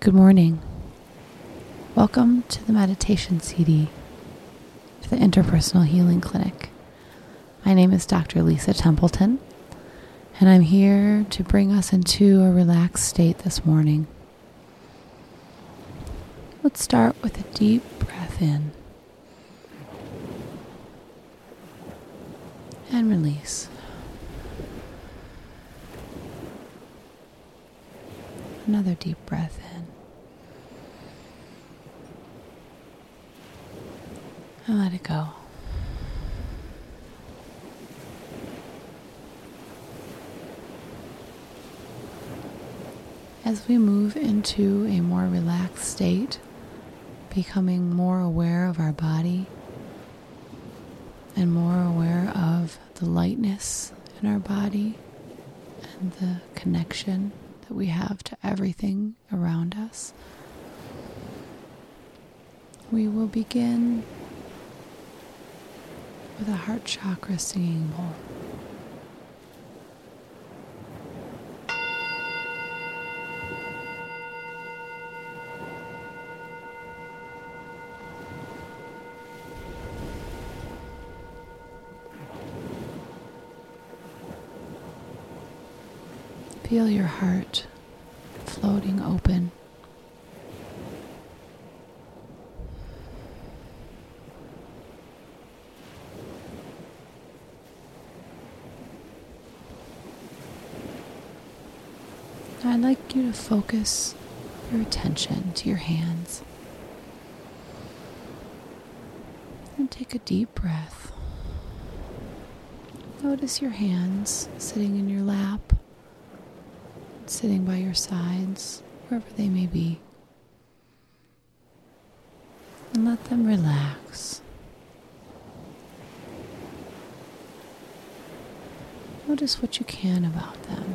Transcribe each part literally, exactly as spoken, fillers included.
Good morning. Welcome to the meditation C D for the Interpersonal Healing Clinic. My name is Doctor Lisa Templeton, and I'm here to bring us into a relaxed state this morning. Let's start with a deep breath in and release. Another deep breath in. And let it go. As we move into a more relaxed state, becoming more aware of our body and more aware of the lightness in our body and the connection that we have to everything around us, we will begin with a heart chakra singing bowl. Feel your heart floating open. I'd like you to focus your attention to your hands and take a deep breath. Notice your hands sitting in your lap, sitting by your sides, wherever they may be, and let them relax. Notice what you can about them.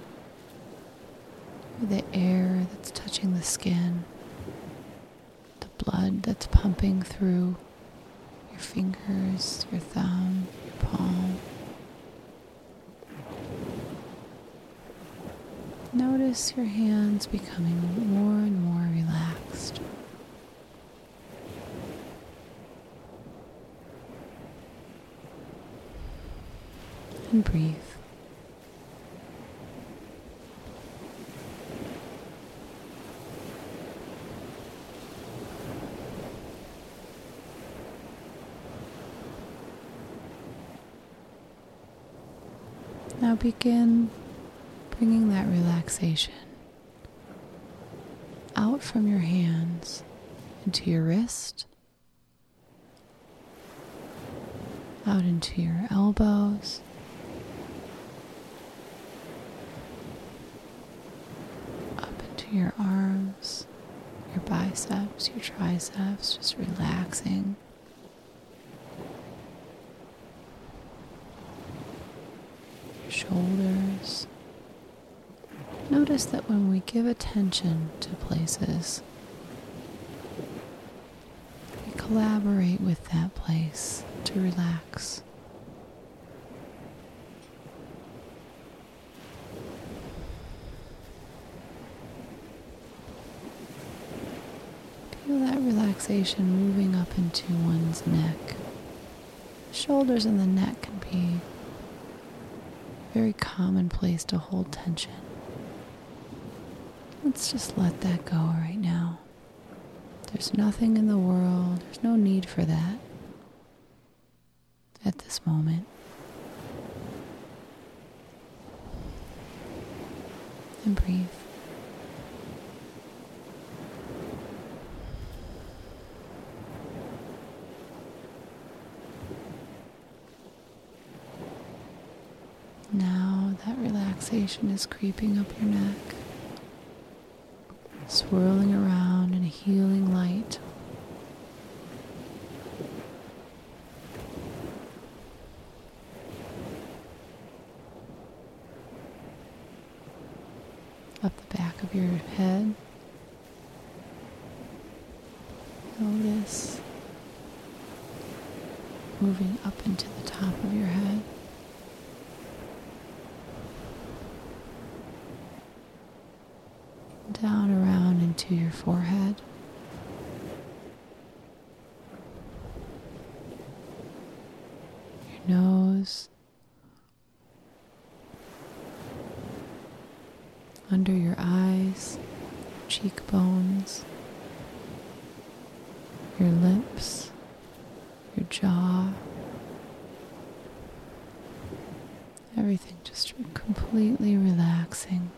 The air that's touching the skin, the blood that's pumping through your fingers, your thumb, your palm. Notice your hands becoming more and more relaxed. And breathe. Now begin bringing that relaxation out from your hands into your wrist, out into your elbows, up into your arms, your biceps, your triceps, just relaxing. Shoulders. Notice that when we give attention to places, we collaborate with that place to relax. Feel that relaxation moving up into one's neck. The shoulders and the neck can be very common place to hold tension. Let's just let that go right now. There's nothing in the world, there's no need for that at this moment. And breathe. Now that relaxation is creeping up your neck, swirling around in a healing light. Up the back of your head. Notice moving up into the top of your head. Down around into to your forehead, your nose, under your eyes, cheekbones, your lips, your jaw, everything just completely relaxing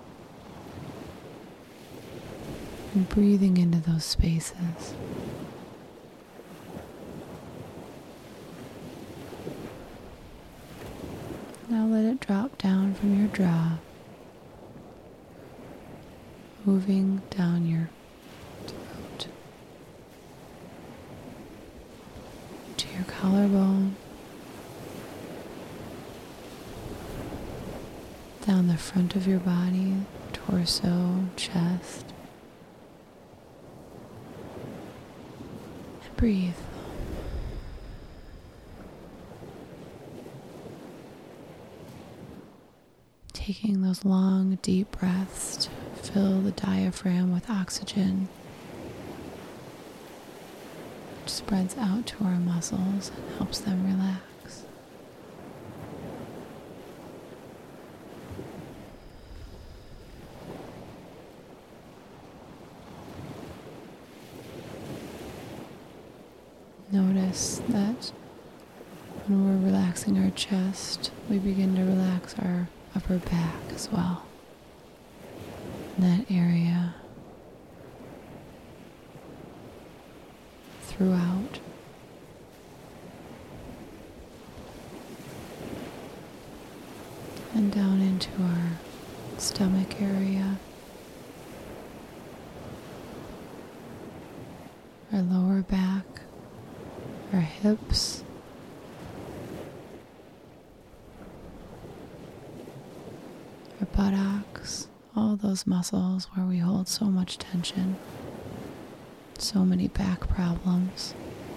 and breathing into those spaces. Now let it drop down from your jaw, moving down your throat to your collarbone, down the front of your body, torso, chest, and breathe. Taking those long, deep breaths to fill the diaphragm with oxygen, which spreads out to our muscles and helps them relax. Notice that when we're relaxing our chest, we begin to relax our upper back as well. In that area throughout. And down into our stomach area, our lower back, our hips, our buttocks, all those muscles where we hold so much tension, so many back problems.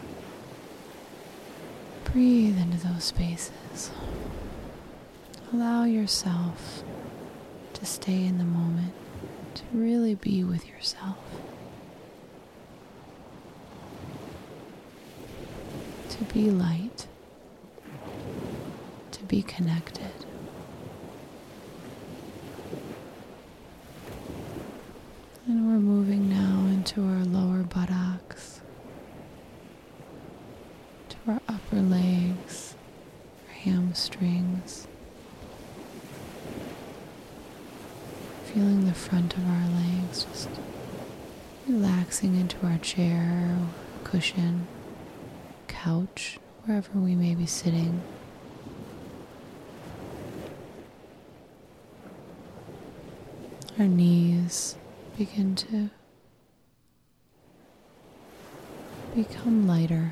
Breathe into those spaces. Allow yourself to stay in the moment, to really be with yourself, to be light, to be connected. And we're moving now into our lower buttocks, to our upper legs, our hamstrings, feeling the front of our legs, just relaxing into our chair, or cushion, couch, wherever we may be sitting. Our knees begin to become lighter.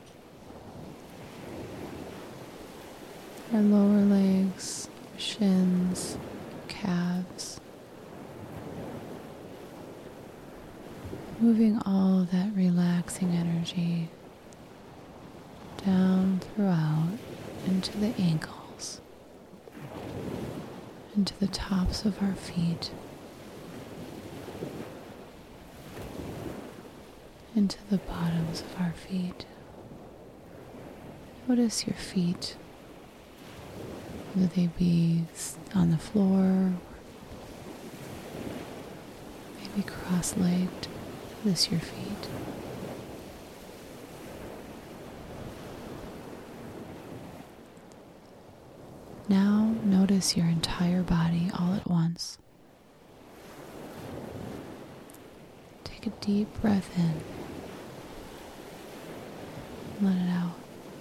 Our lower legs, our shins, our calves, moving all of that relaxing energy down throughout into the ankles, into the tops of our feet, into the bottoms of our feet. Notice your feet, whether they be on the floor, maybe cross-legged. Notice your feet. Now notice your entire body all at once. Take a deep breath in. Let it out.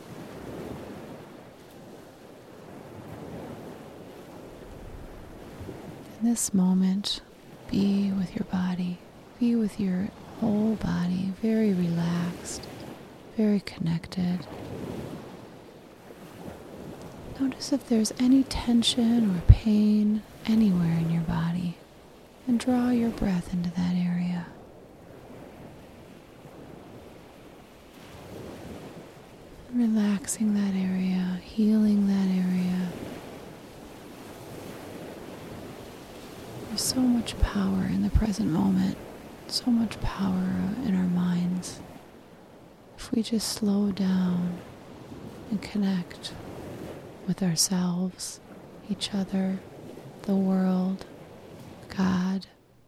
In this moment, be with your body. Be with your whole body, very relaxed, very connected. Notice if there's any tension or pain anywhere in your body, and draw your breath into that area. Relaxing that area, healing that area. There's so much power in the present moment, so much power in our minds if we just slow down and connect with ourselves, each other, the world, God,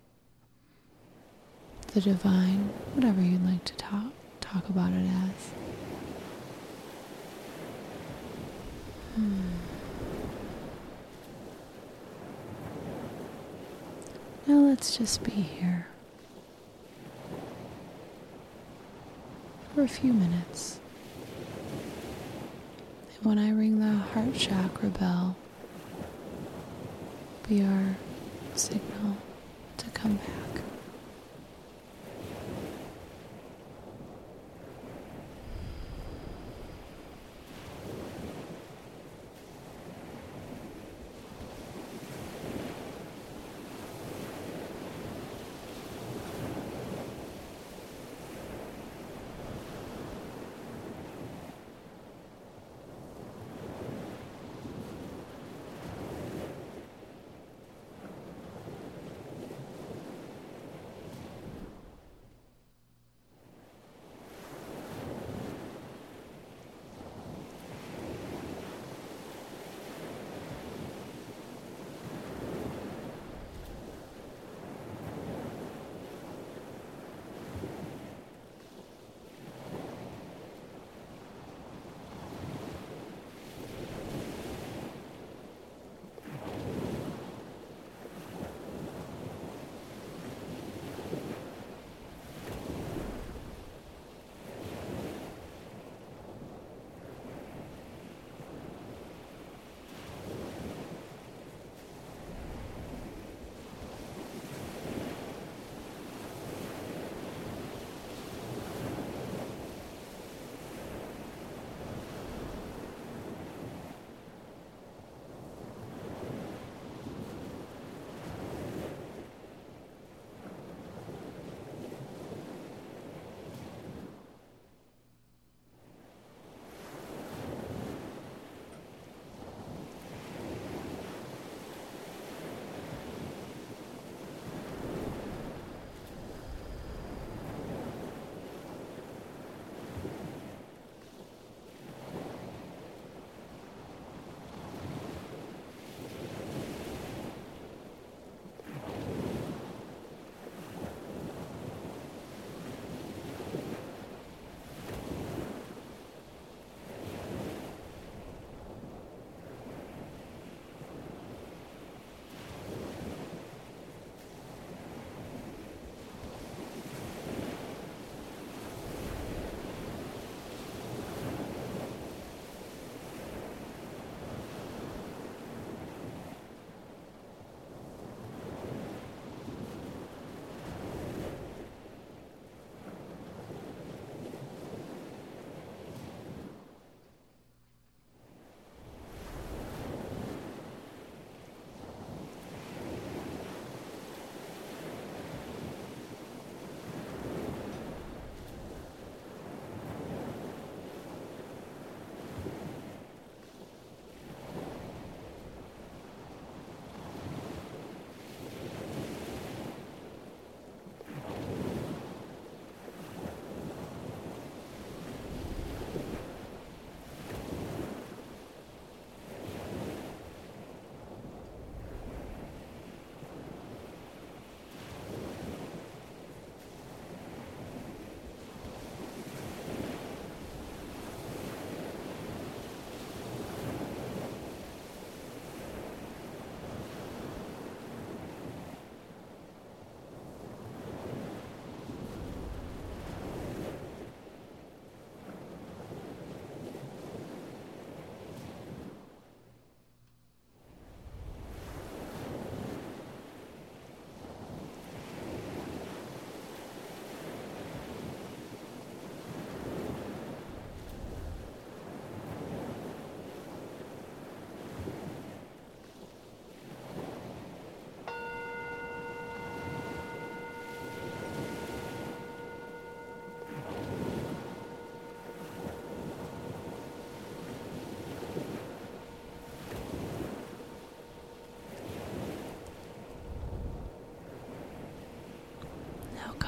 the divine, whatever you'd like to talk talk about it as. Hmm. Now let's just be here for a few minutes. And when I ring the heart chakra bell, be our signal to come back.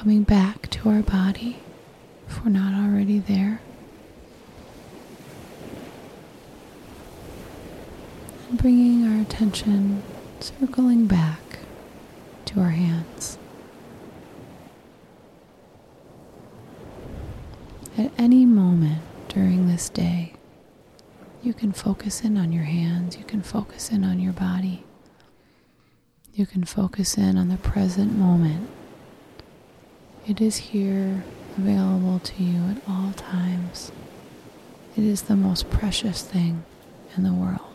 coming back to our body if we're not already there. And bringing our attention circling back to our hands. At any moment during this day, you can focus in on your hands, you can focus in on your body, you can focus in on the present moment. It is here, available to you at all times. It is the most precious thing in the world.